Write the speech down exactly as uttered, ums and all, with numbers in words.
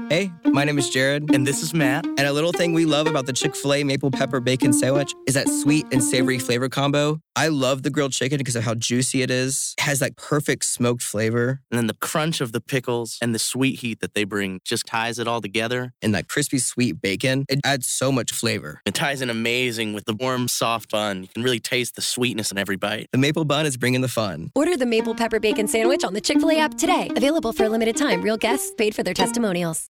Hey, my name is Jared. And this is Matt. And a little thing we love about the Chick-fil-A Maple Pepper Bacon Sandwich is that sweet and savory flavor combo. I love the grilled chicken because of how juicy it is. It has like perfect smoked flavor. And then the crunch of the pickles and the sweet heat that they bring just ties it all together. And that crispy sweet bacon, it adds so much flavor. It ties in amazing with the warm, soft bun. You can really taste the sweetness in every bite. The maple bun is bringing the fun. Order the Maple Pepper Bacon Sandwich on the Chick-fil-A app today. Available for a limited time. Real guests paid for their testimonials.